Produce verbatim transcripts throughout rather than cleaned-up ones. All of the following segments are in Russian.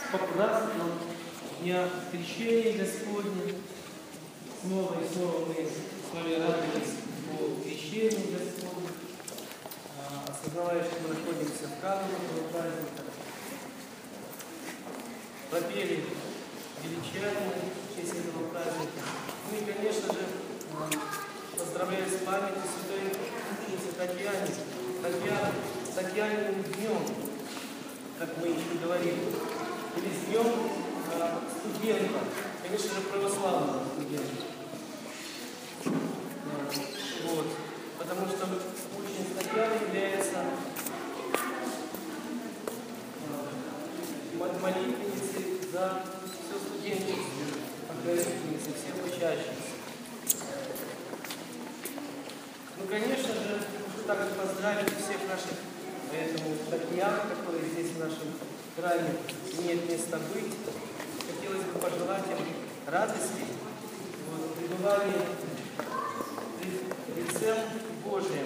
по празднику Дня Крещения Господня. Снова и снова мы с вами радуемся по крещению Господня, осознавая, что мы находимся в кануне этого праздника. Пропели величание в честь этого праздника. Ну и, конечно же, поздравляю с памятью святой мученицы Татьяны, Татьяны, Татьяниным днем, как мы еще говорили, или с днем э, студента, конечно же, православного студента. Вот. Потому что мученица Татьяна является э, молитвенницей за все студенчество, покровительницей всех учащихся. Ну, конечно же, хочу также поздравить всех наших, поэтому Татьян, которые здесь в нашем храме имеют место быть. Хотелось бы пожелать им радости, вот, пребывания пред лицем Божиим.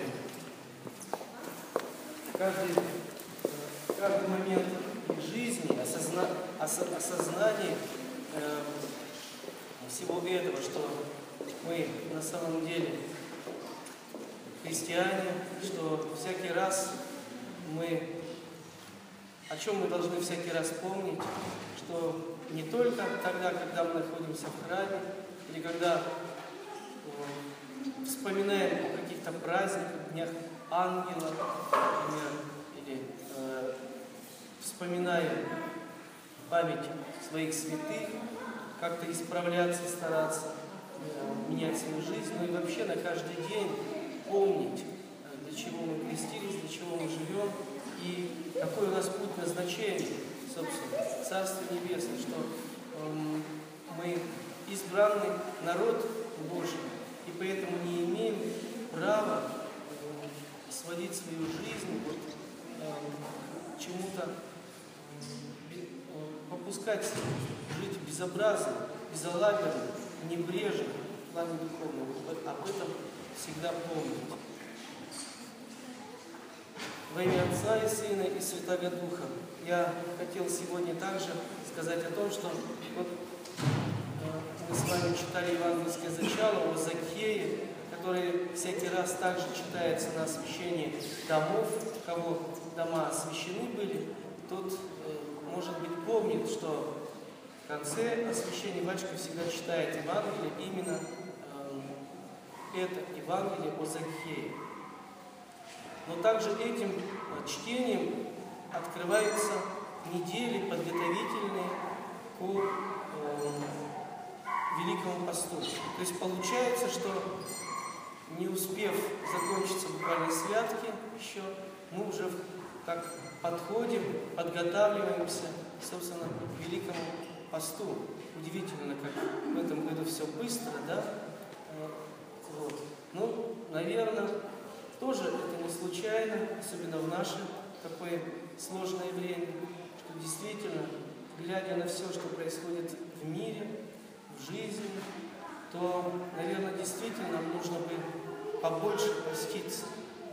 Каждый, каждый момент их жизни, осозна, ос, осознание э, всего этого, что мы на самом деле христиане, что всякий раз мы, о чем мы должны всякий раз помнить, что не только тогда, когда мы находимся в храме, или когда э, вспоминаем о каких-то праздниках, днях ангела, например, или э, вспоминаем память своих святых, как-то исправляться, стараться, э, менять свою жизнь, но и вообще на каждый день помнить, для чего мы крестились, для чего мы живем и какой у нас путь назначения, собственно, Царство Небесное, что э, мы избранный народ Божий, и поэтому не имеем права э, сводить свою жизнь вот, э, чему-то, э, попускать жить безобразно, безалаберно, небрежно в плане духовном. Об этом всегда помнить. Во имя Отца и Сына и Святаго Духа я хотел сегодня также сказать о том, что вот, э, мы с вами читали евангельское зачало о Закхее, который всякий раз также читается на освящении домов, кого дома освящены были, тот, э, может быть, помнит, что в конце освящения батюшка всегда читает Евангелие именно это Евангелие о Закхее. Но также этим чтением открываются недели подготовительные к э, Великому посту. То есть получается, что не успев закончиться буквально святки еще, мы уже как подходим, подготавливаемся, собственно, к Великому посту. Удивительно, как в этом году все быстро, да? Вот. Ну, наверное, тоже это не случайно, особенно в наше такое сложное время, что действительно, глядя на все, что происходит в мире, в жизни, то, наверное, действительно нам нужно бы побольше поститься,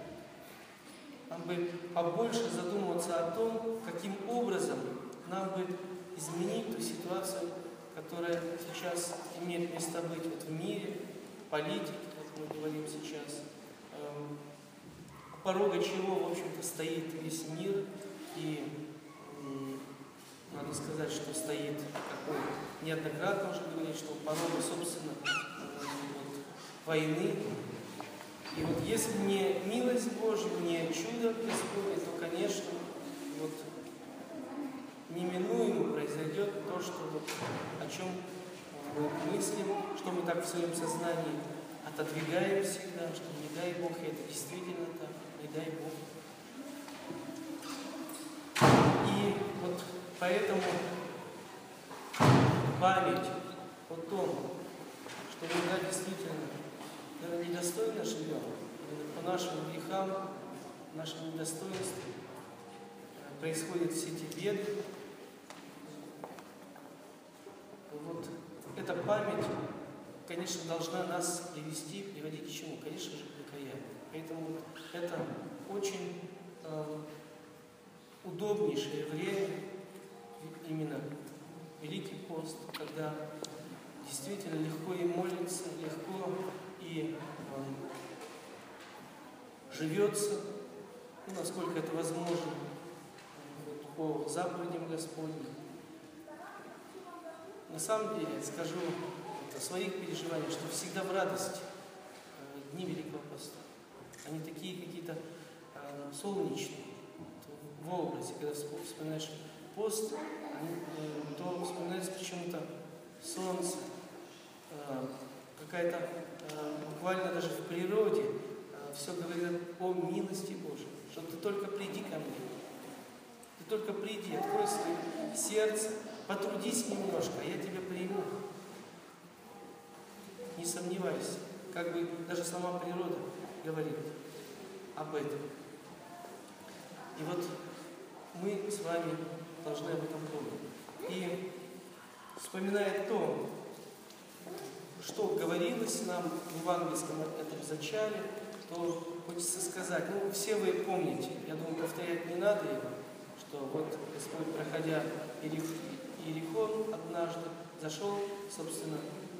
нам бы побольше задумываться о том, каким образом нам бы изменить ту ситуацию, которая сейчас имеет место быть вот в мире, политики, как мы говорим сейчас, эм, у порога чего, в общем-то, стоит весь мир, и эм, надо сказать, что стоит, как мы неоднократно уже говорили, что у порога, собственно, э, вот, войны. И вот если не милость Божья, не чудо Господне, то, конечно, вот неминуемо произойдет то, что вот, о чем мы мыслим, что мы так в своем сознании отодвигаем всегда, что не дай Бог, и это действительно так, не дай Бог. И вот поэтому память о том, что мы да, действительно наверное, недостойно живем, по нашим грехам, нашему недостоинству происходят все эти беды. Вот эта память, конечно, должна нас привести, приводить к чему? Конечно же, к покаянию. Поэтому вот это очень э, удобнейшее время именно когда действительно легко и молится, легко и э, живется, ну, насколько это возможно, по заповедям Господним. На самом деле, скажу о своих переживаниях, что всегда в радость э, дни Великого Поста. Они такие какие-то э, солнечные, в образе, когда вспоминаешь пост, они, э, то вспоминается почему-то солнце, э, какая-то, э, буквально даже в природе, э, все говорит о милости Божией, что ты только приди ко мне. Ты только приди, открой свое сердце, потрудись немножко, а я тебя приму. Не сомневайся, как бы даже сама природа говорит об этом. И вот мы с вами должны об этом помнить. И вспоминая то, что говорилось нам в евангельском этом зачале, то хочется сказать, ну все вы помните, я думаю, повторять не надо его, что вот Господь, проходя Иерихон однажды, зашел, собственно,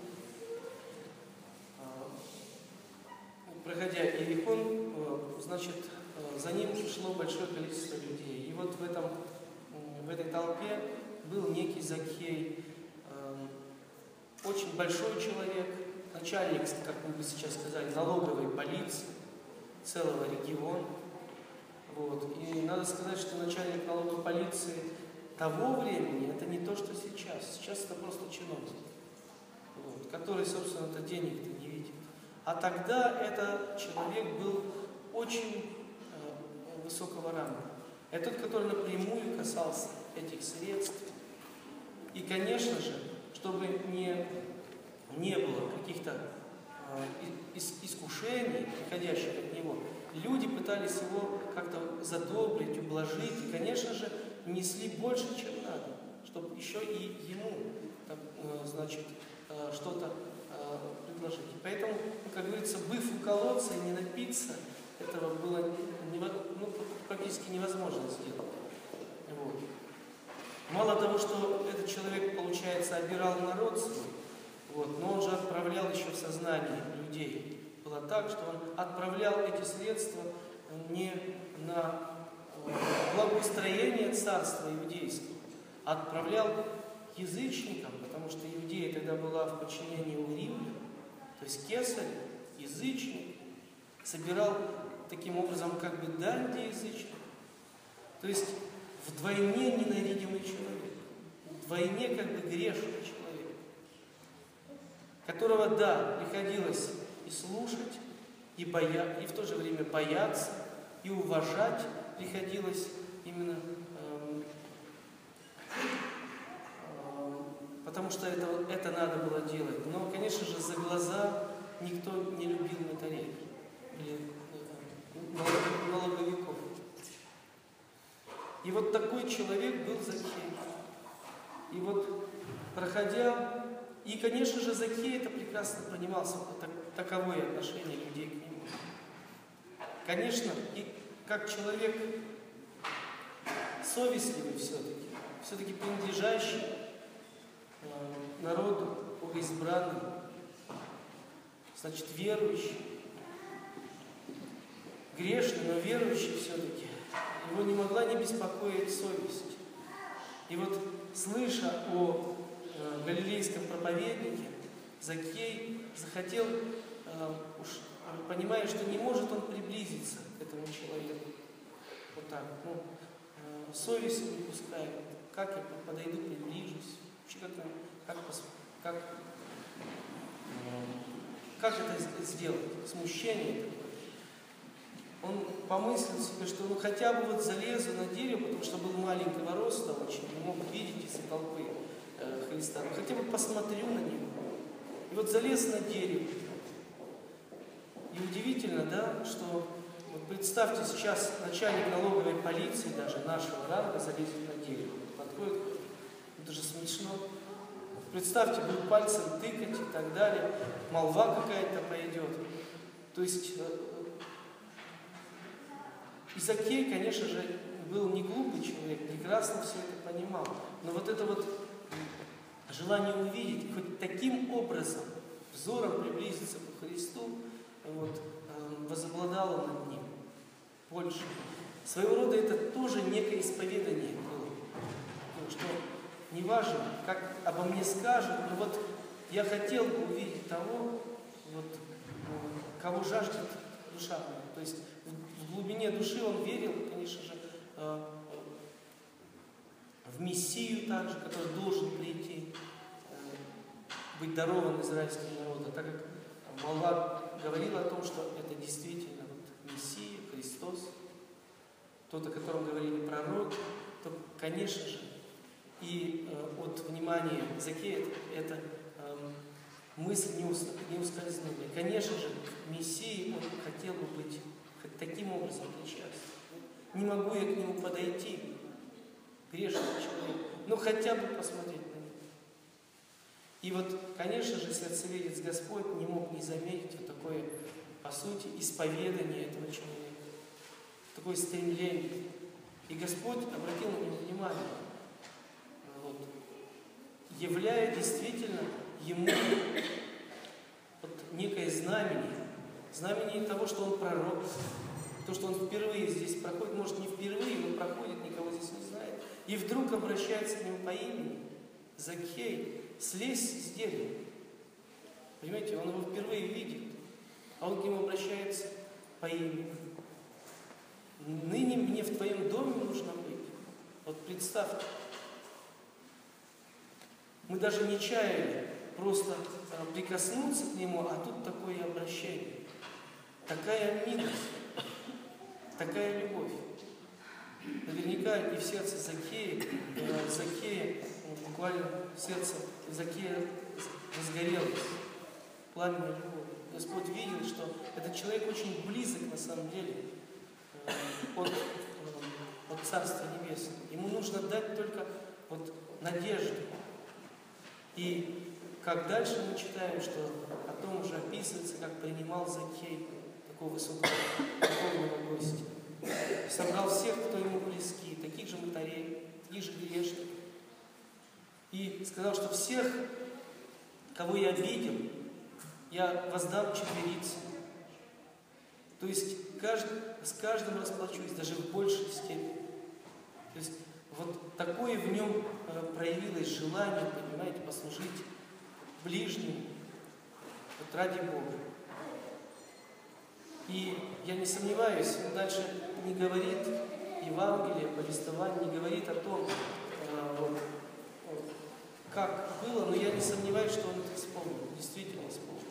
проходя Иерихон, значит, за ним шло большое количество людей. И вот в, этом, в этой толпе был некий Закхей, очень большой человек, начальник, как мы бы сейчас сказали, налоговой полиции целого региона. Вот. И надо сказать, что начальник налоговой полиции того времени это не то, что сейчас. Сейчас это просто чиновник, вот, который, собственно-то, денег-то не видит. А тогда этот человек был очень э, высокого ранга. Это тот, который напрямую касался этих средств. И, конечно же, чтобы не, не было каких-то э, ис, искушений, приходящих от него, люди пытались его как-то задобрить, ублажить, и, конечно же, несли больше, чем надо, чтобы еще и ему, так, э, значит, э, что-то э, предложить. Поэтому, как говорится, быв у колодца и не напиться, этого было нево, ну, практически невозможно сделать. Вот. Мало того, что этот человек, получается, обирал народ свой, вот, но он же отправлял еще в сознание людей. Было так, что он отправлял эти средства не на благоустроение царства иудейского, а отправлял язычникам, потому что Иудея тогда была в подчинении у римлян, то есть кесарь, язычник, собирал таким образом как бы дань для язычников. То есть вдвойне ненавидимый человек, вдвойне как бы грешный человек, которого, да, приходилось и слушать, и, боя... и в то же время бояться, и уважать приходилось именно, э, э, потому что это, это надо было делать. Но, конечно же, за глаза никто не любил нотариев или э, налоговиков. И вот такой человек был Закхей. И вот, проходя, и, конечно же, Закхей это прекрасно понимал, так, таковое отношение людей к нему. Конечно, и как человек совестливый все-таки, все-таки принадлежащий э, народу, богоизбранный, значит, верующий, грешный, но верующий все-таки, его не могла не беспокоить совесть. И вот, слыша о э, галилейском проповеднике, Закхей захотел, э, уж понимая, что не может он приблизиться к этому человеку. Вот так. Ну, э, совесть не пускает. Как я подойду, приближусь? Вообще, как, как, как, э, как это сделать? Смущение такое. Он помыслил себе, что ну хотя бы вот залезу на дерево, потому что был маленького роста очень, не мог видеть из толпы э, Христа. Но хотя бы посмотрю на него. И вот залез на дерево. И удивительно, да, что вот представьте, сейчас начальник налоговой полиции, даже нашего ранга, залезет на дерево. Подходит, это же смешно. Представьте, будет пальцем тыкать и так далее, молва какая-то пойдет. То есть и Закхей, конечно же, был не глупый человек, прекрасно все это понимал. Но вот это вот желание увидеть, хоть таким образом, взором приблизиться к Христу, вот, возобладало над ним больше. Своего рода это тоже некое исповедание было. Что неважно, как обо мне скажут, но вот я хотел бы увидеть того, вот, кого жаждет душа моя. То есть в глубине души он верил, конечно же, в Мессию также, который должен прийти, быть дарован израильскому народу, так как молва говорила о том, что это действительно вот Мессия, Христос, тот, о котором говорили пророки, то, конечно же, и э, от внимания Закея это э, мысль не, ус, не ускользнула. И, конечно же, Мессии он хотел бы быть хоть таким образом причастен. Не могу я к нему подойти, грешный человек, но хотя бы посмотреть на него. И вот, конечно же, сердцеведец Господь не мог не заметить вот такое, по сути, исповедание этого человека, такое стремление. И Господь обратил на него внимание, вот, являя действительно ему вот некое знамение, знамение того, что он пророк, то, что он впервые здесь проходит, может не впервые, он проходит, никого здесь не знает, и вдруг обращается к нему по имени: Закхей, слезь с дерева. Понимаете, он его впервые видит, а он к нему обращается по имени. Ныне мне в твоем доме нужно быть. Вот представьте, мы даже не чаяли просто прикоснуться к нему, а тут такое обращение. Такая милость, такая любовь. Наверняка и в сердце Закея, Закея буквально в сердце Закея разгорелось пламенная любовь. Господь видел, что этот человек очень близок на самом деле от, от Царства Небесного. Ему нужно дать только вот надежду. И как дальше мы читаем, что о том уже описывается, как принимал Закей такого высокого духовного гостя. Собрал всех, кто ему близки, таких же мытарей, таких же грешных. И сказал, что всех, кого я видел, я воздам четверице. То есть каждый, с каждым расплачусь, даже в большей степени. То есть вот такое в нем проявилось желание, понимаете, послужить ближнему, вот ради Бога. И я не сомневаюсь, он дальше не говорит Евангелие, повествование, не говорит о том, как было, но я не сомневаюсь, что он это вспомнил, действительно вспомнил.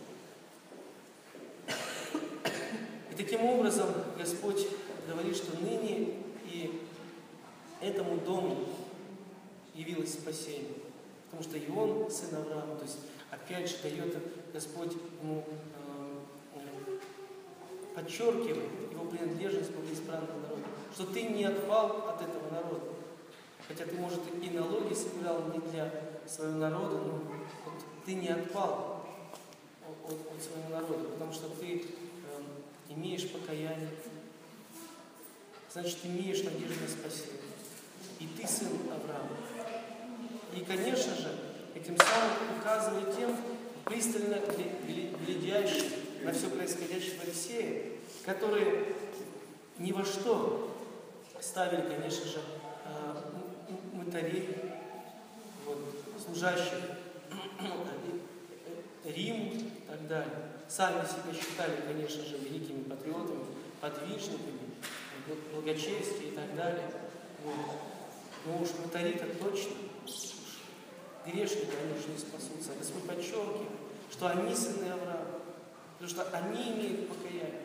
И таким образом Господь говорит, что ныне и этому дому явилось спасение. Потому что и он сын Авраама, то есть опять же дает Господь ему, э, подчеркивает его принадлежность к избранному народу, что ты не отпал от этого народа. Хотя ты, может, и налоги собирал не для своего народа, но вот ты не отпал от, от, от своего народа, потому что ты э, имеешь покаяние, значит, имеешь надежду на спасение. И ты сын Авраама. И, конечно же, этим самым указывает тем, пристально глядящим на все происходящее в Фарисеях, которые ни во что ставили, конечно же, мытарей, вот, служащих Риму и так далее. Сами себя считали, конечно же, великими патриотами, подвижниками, благочестие и так далее. Вот. Но уж мытари-то точно, грешники, они уже не спасутся. Господь подчеркивает, что они сыны Авраама, потому что они имеют покаяние.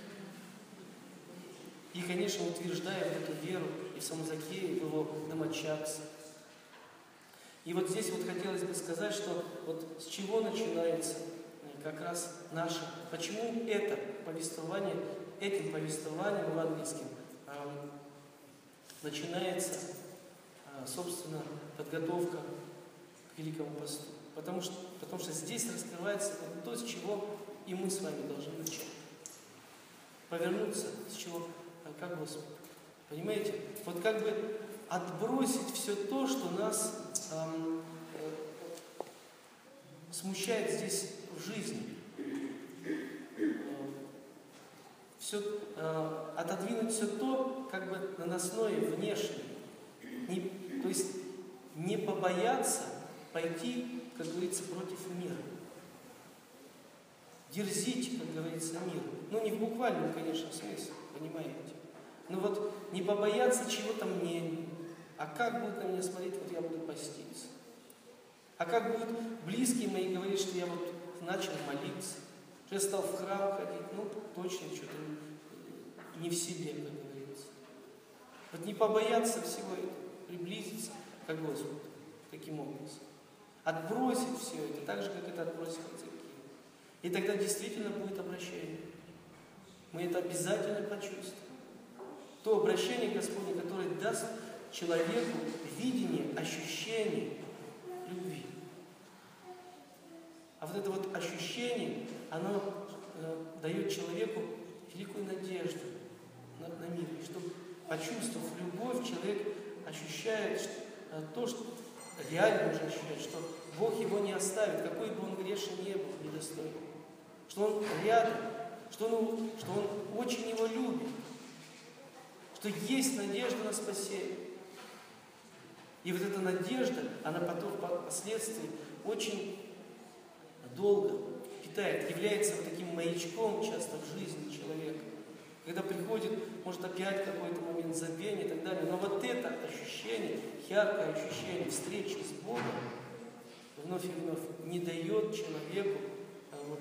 И, конечно, утверждает эту веру и в самом Закее, и в его домочадце. И вот здесь вот хотелось бы сказать, что вот с чего начинается как раз наше, почему это повествование, этим повествованием евангельским э, начинается, э, собственно, подготовка к Великому посту. Потому что, потому что здесь раскрывается то, с чего и мы с вами должны начать. Повернуться, с чего, как Господь. Понимаете? Вот как бы отбросить все то, что нас эм, смущает здесь в жизни. Все, э, отодвинуть все то, как бы наносное, внешнее. Не, то есть не побояться пойти, как говорится, против мира. Дерзить, как говорится, миру. Ну, не в буквальном, конечно, смысле, понимаете. Но вот не побояться чего-то мнения. А как будут на меня смотреть, вот я буду поститься? А как будут близкие мои говорить, что я вот начал молиться, что я стал в храм ходить? Ну, точно что-то не в себе, как говорится. Вот не побояться всего этого, приблизиться к Господу таким образом. Отбросить все это, так же, как это отбросил Закхей. И тогда действительно будет обращение. Мы это обязательно почувствуем. То обращение Господне, которое даст человеку видение, ощущение любви. А вот это вот ощущение, оно э, дает человеку великую надежду на, на мир. И чтобы, почувствовав любовь, человек ощущает что, э, то, что реально уже ощущает, что Бог его не оставит, какой бы он грешен не был, недостойный. Что он рядом, что он, что он очень его любит, что есть надежда на спасение. И вот эта надежда, она потом впоследствии очень долго питает, является вот таким маячком часто в жизни человека. Когда приходит, может, опять какой-то момент забвения и так далее. Но вот это ощущение, яркое ощущение встречи с Богом вновь и вновь не дает человеку вот,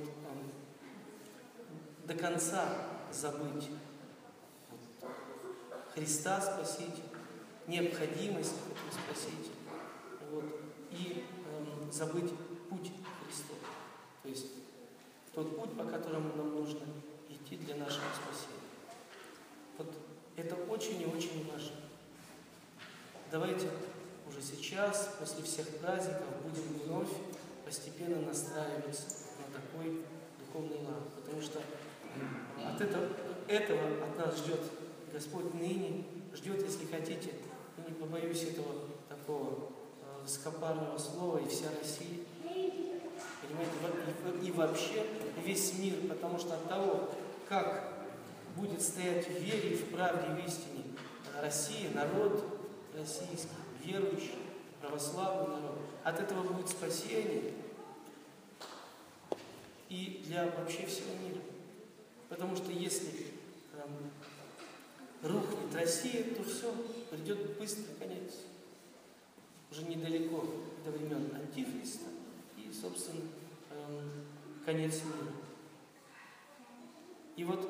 до конца забыть вот, Христа Спасителя, необходимость этого Спасителя, вот, и эм, забыть путь Христов. То есть тот путь, по которому нам нужно идти для нашего спасения. Вот это очень и очень важно. Давайте уже сейчас, после всех праздников, будем вновь постепенно настраиваться на такой духовный лад. Потому что от этого, этого от нас ждет Господь ныне, ждет, если хотите, ну, не побоюсь этого такого э, высокопарного слова, и вся Россия. Понимаете, и, и вообще весь мир, потому что от того, как будет стоять в вере, в правде, в истине Россия, народ российский, верующий, православный народ, от этого будет спасение и для вообще всего мира. Потому что если там, рухнет Россия, то все, придет быстрый конец. Уже недалеко до времен Антихриста и, собственно, эм, конец мира. И вот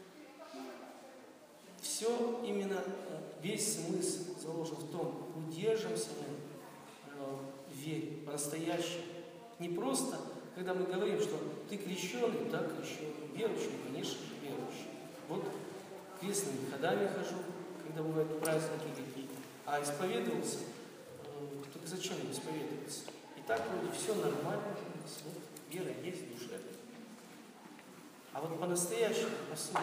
все именно, весь смысл заложен в том, удержимся мы э, в вере, по-настоящему. Не просто, когда мы говорим, что ты крещеный, да, крещеный, верующий, конечно же, верующий. Вот крестными ходами хожу, когда бывают праздники какие-то, а исповедовался, э, только зачем исповедоваться? И так вроде все нормально, вот, вера есть в душе. А вот по-настоящему, по сути.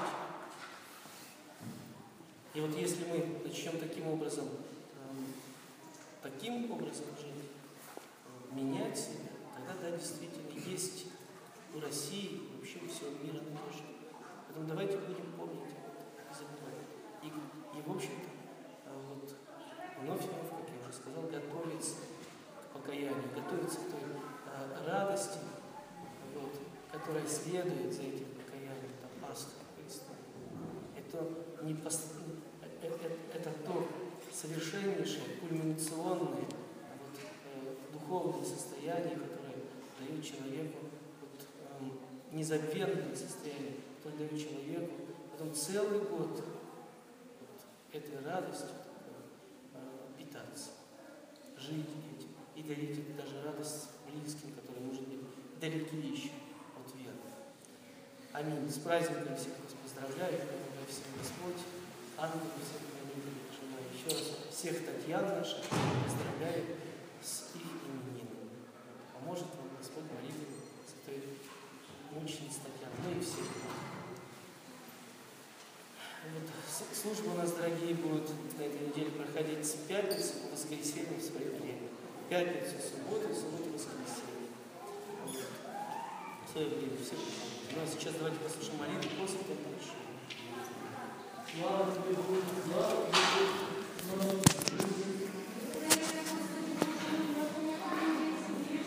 И вот если мы начнем таким образом, э, таким образом жить, э, менять себя, тогда, да, действительно, есть у России, вообще у всего мира надежда. Поэтому давайте будем помнить и забывать. И, и в общем-то, э, вот, вновь, вновь, как я уже сказал, готовиться к покаянию, готовиться к той э, радости, вот, которая следует за этим покаянием, это Пасха Христа. Это не пост... это, это то совершеннейшее, кульминационное вот, э, духовное состояние, которое дает человеку вот, э, незабвенное состояние, которое дает человеку потом целый год вот, этой радостью э, питаться, жить этим и дарить даже радость близким, которые, может быть, далеки еще от веры. Аминь. С праздником всех вас поздравляю, поздравляю всех Господь, ангелов, всех хранителей. Желаю еще раз всех Татьян наших поздравляю с их именинами. Поможет вам Господь молитвой святой мученицы Татьяны, ну и всех. Вот, службы у нас, дорогие, будут на этой неделе проходить с пятницы по воскресенье в свое время. Пятницу, субботу, субботу, воскресенье. свое время. Все. Ну а сейчас давайте послушаем молитву, после этого дальше. Слава тебе,